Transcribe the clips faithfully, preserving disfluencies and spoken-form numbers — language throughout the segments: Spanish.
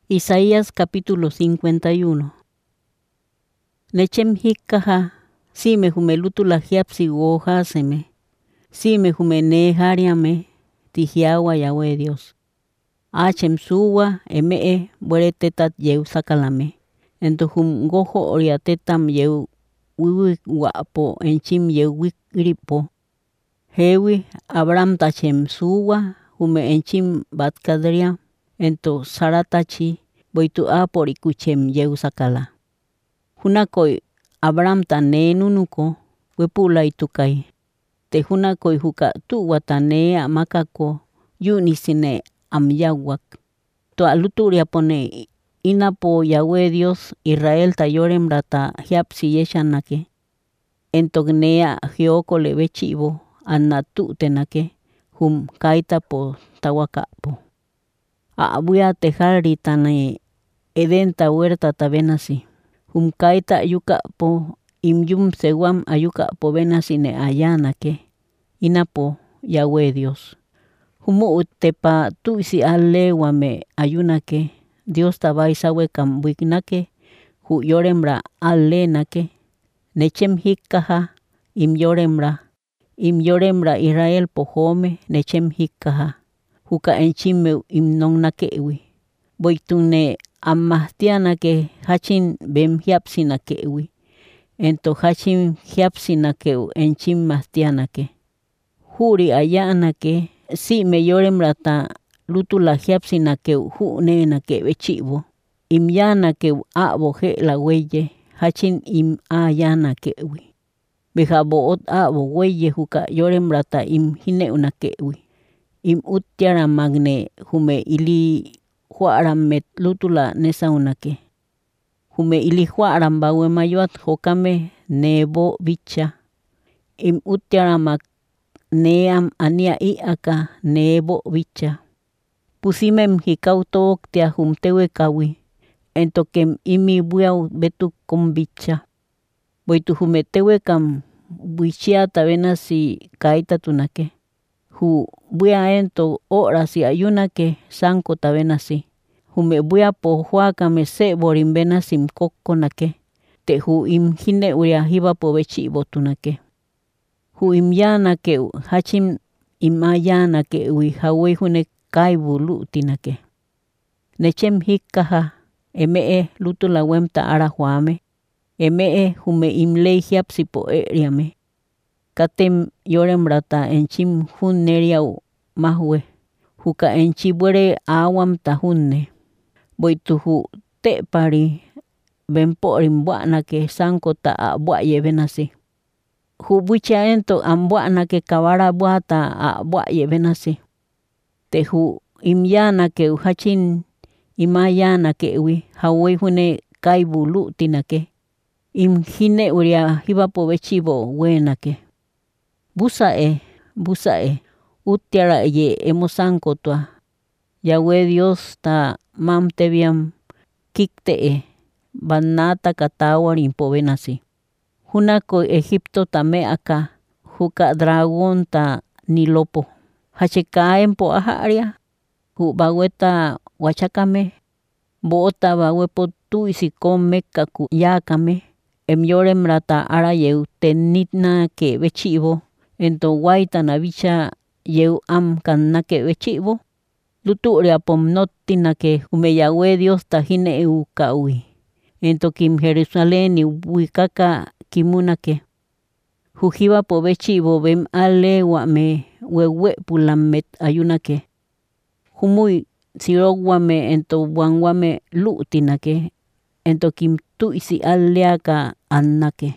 Isaías capítulo cincuenta y uno. Nechem hikkaha, si me jumelutu la hiapsi gohaseme, si me jumene hariame, tihiawa Yahweh Dios. Achem suwa emee bueretetat yeu sakalame, entohum gojo oriatetam yeu wiwik wapo enchim yeu wikripo. Hewi Abraham tachem suwa, hume enchim batkadria, ento saratachi boitu a porikuchem yeu sakala. Hunakoi Abraham tane nunuko wepula itukai. Te hunakoi huka tu watane amakako yunisine amyawak. To aluturia pone inapo Yahweh Dios Israel tayorem rata hiapsi yeshanake. Entognea hioko levechivo anatu tenake hum kaita po tawakapo. Abuya tejari tane edenta huerta tabenasi. Hum kaita yukapo imyum sewam ayukapo benasi ne ayanake. Inapo Yahweh Dios. Humu utepa tuisi alewame ayunake. Dios tabai sawe kambuignake. Hu yoremra alenake. Nechem hikkaha im yoremra. Im yoremra Israel pohome nechem hikkaha. Huka enchime im nonnakewi. Boitune amahtianake hachin bem hiapsinakewi. Ento hachin hiapsinakeu enchim mahtianake. Huri ayanake si me yoremra ta lutula hiapsinakeu hu nenake bechivo. Im yanakeu abo he la weye hachin im ayanakewi. Bejaboot abo weye huka yoremra ta im hineunakewi. Im utiara magne hume ili huaram met lutula nesaunake. Hume ili huaram bawe mayuat hokame nebo bicha. Im utiara mag neam ania iaka nebo bicha. Pusimem hikautok tia humtewe kawi. Entokem imi buiau betu kom bicha. Boitu humetewe kam buichia tabena si kaita tunake. Hu buia ento ora si ayunake sanko tabenasi. Hume buia po huakame se borimbena sim kokonake. Te hu im hine uria hiba po bechi botunake. Hu im yanake hachim im ayanake ui hawe hune kaibu lutinake. Nechem hikkaha emee lutula wemta ara huame. Emee hume im lei hiapsi po eriame. Katem yorem rata enchim hunneriau mahwe. Huka enchibuere awam tahunne. Boituhu te pari bemporim buanake sanko ta a buaye benasi. Hu buicha ento ambuanake kawara buata a buaye benasi. Te hu imyanake uhachin imayanake ui hawe hune kaibu lutinake. Im hine uria hibapo bechivo wenake. Busae, busae, utiara ye emosanko tua. Yahweh Dios ta mam tebiam kikte banata katawarin pobenasi. Hunako Egipto tame aka huka dragon ta nilopo. Hachekaen po aharia. Hu baweta wachakame. Boota bawepo tu isikome kaku yakame. Em yorem rata ara yeu tenitna ke bechivo. Ento waita navicha yeu am kanake bechivo. Luturia pomnotina ke hume Yahweh Dios tajine eu kaui. Ento kim Jerusalén ni wikaka kimunake. Hujiba po bechivo bem ale wame wewe pulamet ayunake. Humui sirogwame ento wangwame lutinake. Ento kim tu isi aleaka annake.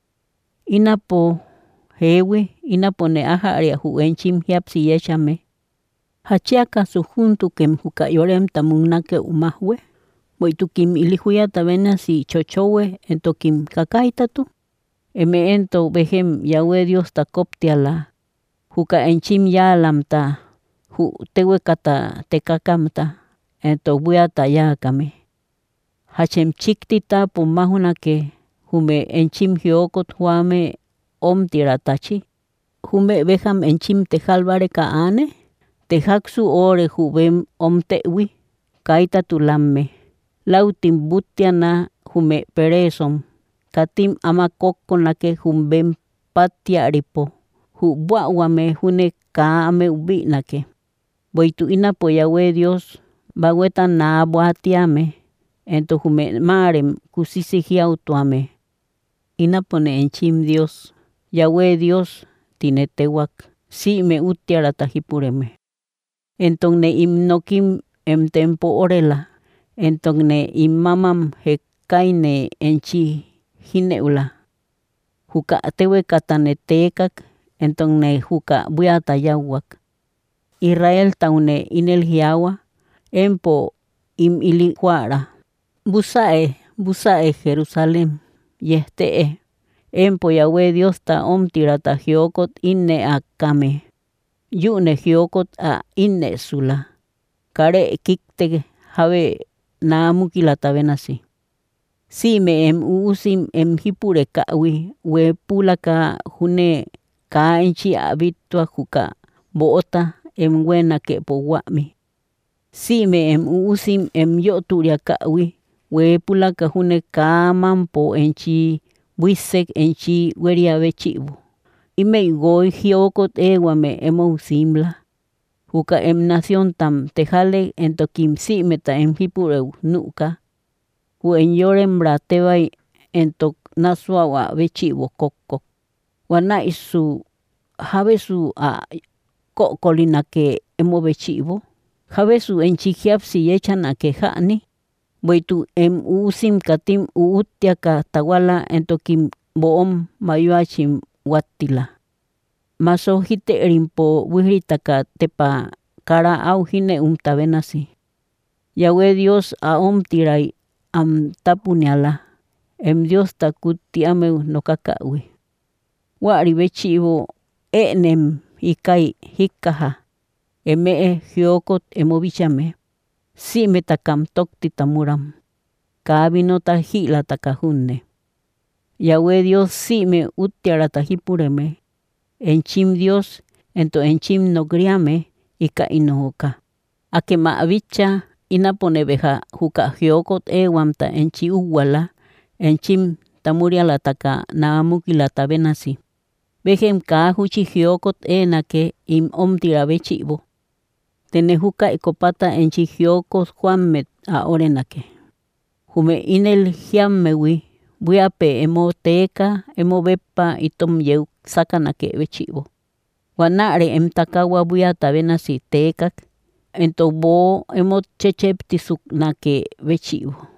Inapo hewe, inapo ne aharia hu enchim hiapsi yeshame. Hachiaka su juntu kem huka yorem tamunake umahwe. Boitu kim ilihuya tabena si chochowe ento kim kakaitatu. Eme ento behem Yahweh Dios ta koptiala. Huka enchim yalamta. Hu tewe kata tekakamta. Ento buiata yakame. Hachem chiktita pumahunake. Hume enchim hiokot huame om tiratachi. Hume beham enchim tejalbare kaane. Tejaksu ore hubem om tewi. Kaita tulame. lautim butiana hume peresom, katim ama kokkonake humbem patiaripo, hu buawame hune kaame ubinake. Boitu ina po Yahweh Dios, bagueta na buatiame, ento hume marem kusisi hiautuame. Ina pone enchim Dios, Yahweh Dios tinetewak, si me utiara tajipureme. Entongne imnokim em tempo orela, entongne imamam hekaine enchi hineula. Huka tewe katanetekak, entongne huka buiata yawak. Israel taune inel hiawa, empo im ilihuara. Busae, busae Jerusalem, yehtee. Empo Yahweh Dios ta omtirata hiokot inne akame. Yune hiokot a inne sula. Kare kikte have naamukilata venasi. Si me em uusim em hipure kawi, we pulaka hune ka enchi abitua huka boota em wena ke po wami. Si me em uusim em yoturia kawi, we pulaka hune ka mampo enchi buisek enchi weria vechibu. Ime goi hiokot ewame emo simla. Huka em nación tam tejale entokim si meta em hipure nuka. Hu en yorem bratewai entok naswawa vechibu kokko. Wana isu habesu a kokolina ke emo vechibu. Habesu enchihiapsi yechana ke hani. Boitu em usim katim uutiaka tawala entokim boom mayuachim watila. Maso hite rimpo wihritaka tepa kara au hine umtavenasi. Yahweh Dios a omtirai am tapuniala. Em Dios takuti ameu no kakawi. Wari vechibu enem hikai hikaha. Eme hiokot emobichame. Si metakam tokti tamuram. Kabino tahila takahunne. Yahweh Dios si me utiara tahipureme. Enchim Dios ento enchim no griame ika inohoka. Ake maavicha inaponebeja huka hiokot ewamta enchi uwala. Enchim tamuriala taka naamukilata venasi. Bejem ka huchi hiokot enake im omtira vechibo. Tenehuka ekopata enchi hiokos juanmet a orenake. Hume inel hiamewi, buiape emo teka, emo bepa itom yeu sakanake vechibo. Wanare em takawa buiata venasi tekak, ento bo emo checheptisuk nake vechibo.